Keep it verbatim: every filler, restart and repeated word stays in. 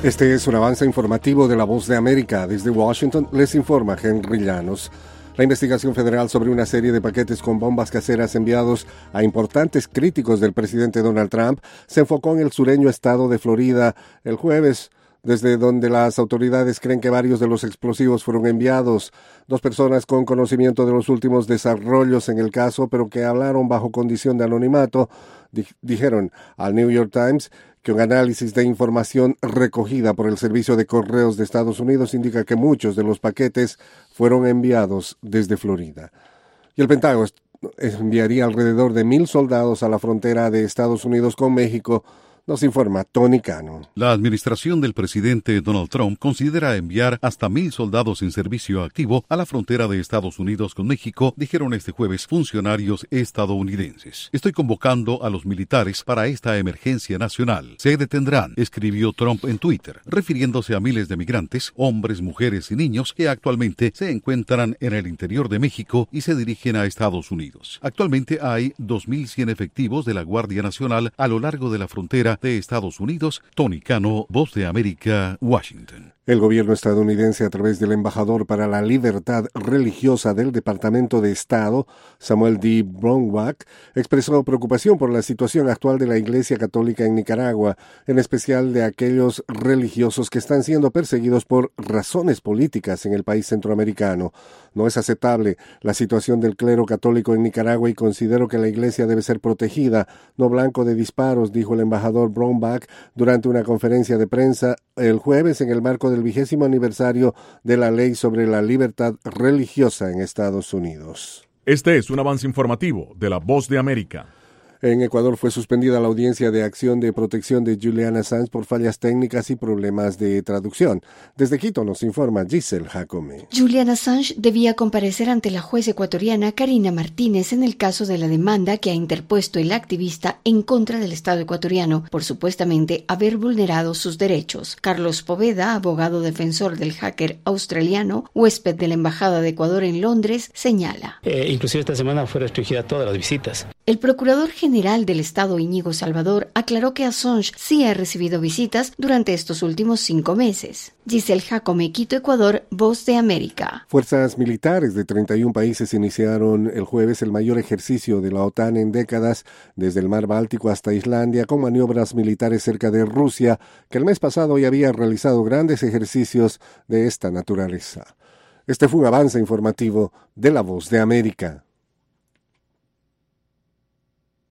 Este es un avance informativo de La Voz de América. Desde Washington les informa Henry Llanos. La investigación federal sobre una serie de paquetes con bombas caseras enviados a importantes críticos del presidente Donald Trump se enfocó en el sureño estado de Florida el jueves, desde donde las autoridades creen que varios de los explosivos fueron enviados. Dos personas con conocimiento de los últimos desarrollos en el caso, pero que hablaron bajo condición de anonimato, di- dijeron al New York Times que un análisis de información recogida por el Servicio de Correos de Estados Unidos indica que muchos de los paquetes fueron enviados desde Florida. Y el Pentágono enviaría alrededor de mil soldados a la frontera de Estados Unidos con México, nos informa Tony Cano. La administración del presidente Donald Trump considera enviar hasta mil soldados en servicio activo a la frontera de Estados Unidos con México, dijeron este jueves funcionarios estadounidenses. Estoy convocando a los militares para esta emergencia nacional. Se detendrán, escribió Trump en Twitter, refiriéndose a miles de migrantes, hombres, mujeres y niños que actualmente se encuentran en el interior de México y se dirigen a Estados Unidos. Actualmente hay dos mil cien efectivos de la Guardia Nacional a lo largo de la frontera de Estados Unidos. Tony Cano, Voz de América, Washington. El gobierno estadounidense, a través del embajador para la libertad religiosa del Departamento de Estado, Samuel D. Brownback, expresó preocupación por la situación actual de la Iglesia Católica en Nicaragua, en especial de aquellos religiosos que están siendo perseguidos por razones políticas en el país centroamericano. No es aceptable la situación del clero católico en Nicaragua y considero que la Iglesia debe ser protegida, no blanco de disparos, dijo el embajador Brownback durante una conferencia de prensa el jueves en el marco del vigésimo aniversario de la ley sobre la libertad religiosa en Estados Unidos. Este es un avance informativo de La Voz de América. En Ecuador fue suspendida la audiencia de acción de protección de Julian Assange por fallas técnicas y problemas de traducción. Desde Quito nos informa Giselle Jacome. Julian Assange debía comparecer ante la juez ecuatoriana Karina Martínez en el caso de la demanda que ha interpuesto el activista en contra del Estado ecuatoriano por supuestamente haber vulnerado sus derechos. Carlos Poveda, abogado defensor del hacker australiano, huésped de la Embajada de Ecuador en Londres, señala. Eh, inclusive esta semana fue restringida todas las visitas. El procurador general del Estado, Íñigo Salvador, aclaró que Assange sí ha recibido visitas durante estos últimos cinco meses. Giselle Jacome, Quito, Ecuador, Voz de América. Fuerzas militares de treinta y un países iniciaron el jueves el mayor ejercicio de la OTAN en décadas, desde el mar Báltico hasta Islandia, con maniobras militares cerca de Rusia, que el mes pasado ya había realizado grandes ejercicios de esta naturaleza. Este fue un avance informativo de La Voz de América.